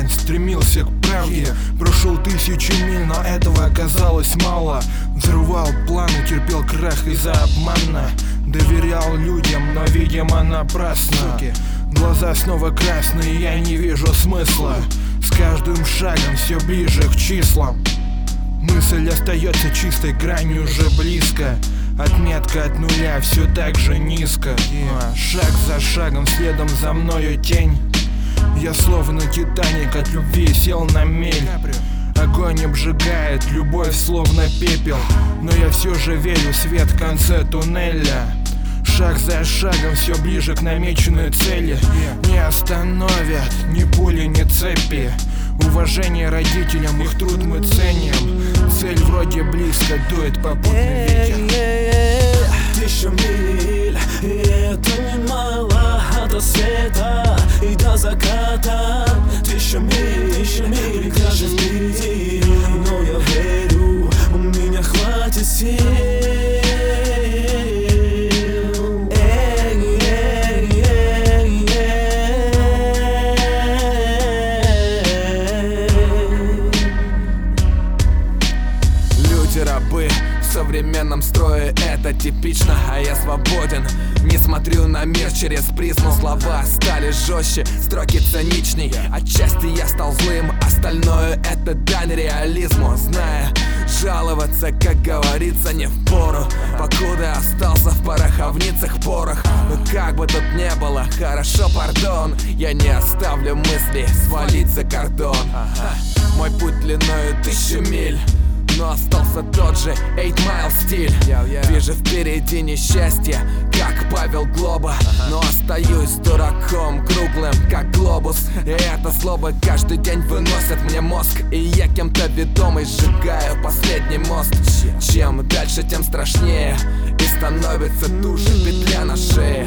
парень стремился к правде. Прошел 1000 миль, но этого оказалось мало. Взрывал планы, терпел крах из-за обмана. Доверял людям, но, видимо, напрасно. Глаза снова красные, я не вижу смысла. С каждым шагом все ближе к числам. Мысль остается чистой, грань уже близко. Отметка от нуля все так же низко. Шаг за шагом, следом за мною тень. Я словно Титаник, от любви сел на мель. Огонь обжигает, любовь словно пепел. Но я все же верю, свет в конце туннеля. Шаг за шагом, все ближе к намеченной цели. Не остановят ни пули, ни цепи. Уважение родителям, их труд мы ценим. Цель вроде близко, дует попутный ветер. 1000 миль, и это немало. От рассвета и до заката. 1000 миль, даже впереди. Но я верю, у меня хватит сил. Рабы в современном строе, это типично, а я свободен. Не смотрю на мир через призму, слова стали жестче, строки циничней. Отчасти я стал злым, остальное это дань реализму. Зная, жаловаться, как говорится, не впору, покуда остался в пороховницах порох. Но как бы тут не было, хорошо, пардон, я не оставлю мысли свалить за кордон. Мой путь длиною 1000 миль, но остался тот же 8 Mile стиль. Вижу впереди несчастье, как Павел Глоба. Но остаюсь дураком, круглым, как глобус. И эта злоба каждый день выносит мне мозг. И я кем-то ведомый сжигаю последний мост. Чем дальше, тем страшнее, и становится туже петля на шее.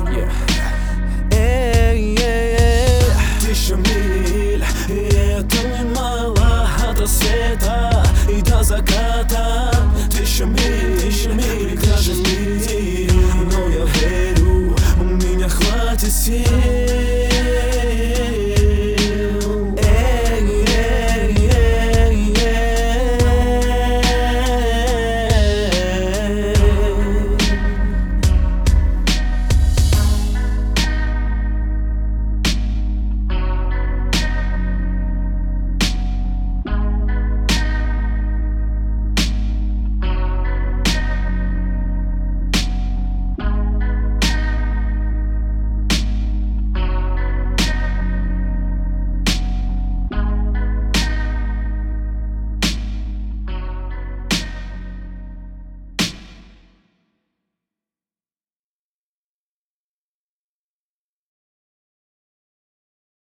1000 миль, и это немало. От рассвета и до заката.